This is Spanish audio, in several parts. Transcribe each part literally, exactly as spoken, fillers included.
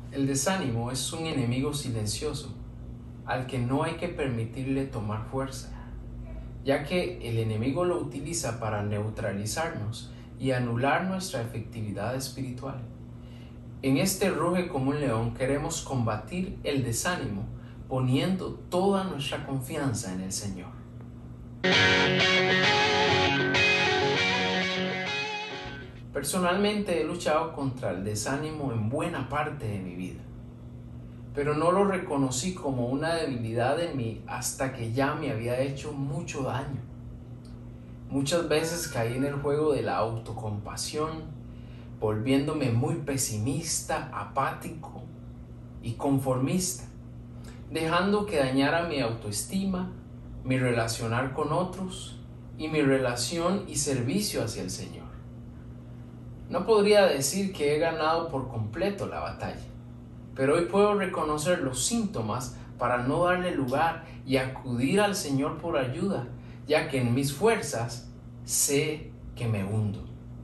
El desánimo es un enemigo silencioso al que no hay que permitirle tomar fuerza, ya que el enemigo lo utiliza para neutralizarnos y anular nuestra efectividad espiritual. En este ruge como un león queremos combatir el desánimo poniendo toda nuestra confianza en el Señor. Personalmente he luchado contra el desánimo en buena parte de mi vida, pero no lo reconocí como una debilidad en mí hasta que ya me había hecho mucho daño. Muchas veces caí en el juego de la autocompasión, volviéndome muy pesimista, apático y conformista, dejando que dañara mi autoestima, mi relacionar con otros y mi relación y servicio hacia el Señor. No podría decir que he ganado por completo la batalla, pero hoy puedo reconocer los síntomas para no darle lugar y acudir al Señor por ayuda, ya que en mis fuerzas sé que me hundo.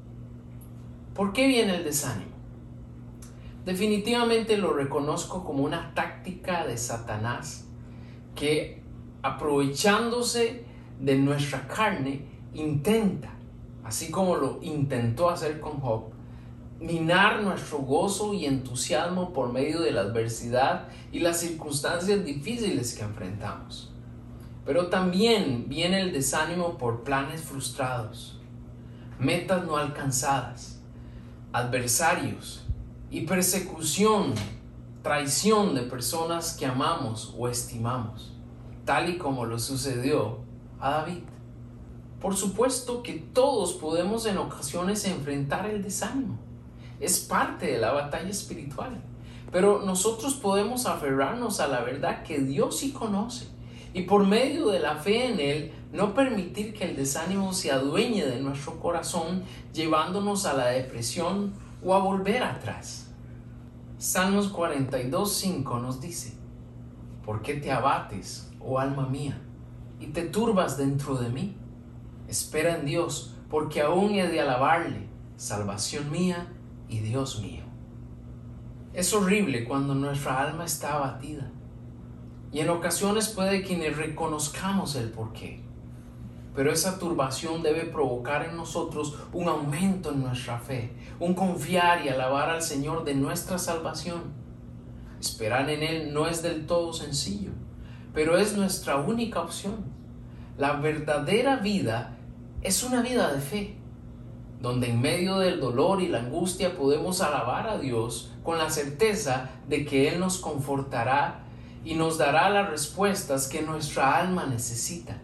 ¿Por qué viene el desánimo? Definitivamente lo reconozco como una táctica de Satanás que, aprovechándose de nuestra carne, intenta, así como lo intentó hacer con Job, minar nuestro gozo y entusiasmo por medio de la adversidad y las circunstancias difíciles que enfrentamos. Pero también viene el desánimo por planes frustrados, metas no alcanzadas, adversarios y persecución, traición de personas que amamos o estimamos, tal y como lo sucedió a David. Por supuesto que todos podemos en ocasiones enfrentar el desánimo. Es parte de la batalla espiritual. Pero nosotros podemos aferrarnos a la verdad que Dios sí conoce y por medio de la fe en Él no permitir que el desánimo se adueñe de nuestro corazón, llevándonos a la depresión o a volver atrás. Salmos cuarenta y dos, cinco nos dice: ¿por qué te abates, oh alma mía, y te turbas dentro de mí? Espera en Dios, porque aún he de alabarle, salvación mía y Dios mío. Es horrible cuando nuestra alma está abatida, y en ocasiones puede que ni reconozcamos el porqué, pero esa turbación debe provocar en nosotros un aumento en nuestra fe, un confiar y alabar al Señor de nuestra salvación. Esperar en Él no es del todo sencillo, pero es nuestra única opción. La verdadera vida es una vida de fe, donde en medio del dolor y la angustia podemos alabar a Dios con la certeza de que Él nos confortará y nos dará las respuestas que nuestra alma necesita.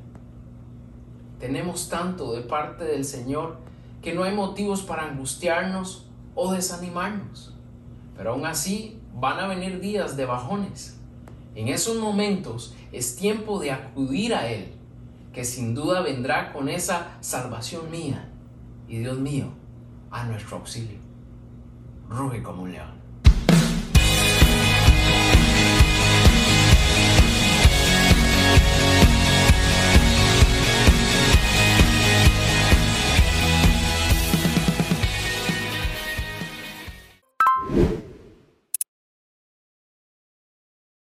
Tenemos tanto de parte del Señor que no hay motivos para angustiarnos o desanimarnos, pero aún así van a venir días de bajones. En esos momentos es tiempo de acudir a Él, que sin duda vendrá con esa salvación mía y Dios mío a nuestro auxilio. Ruge como un león.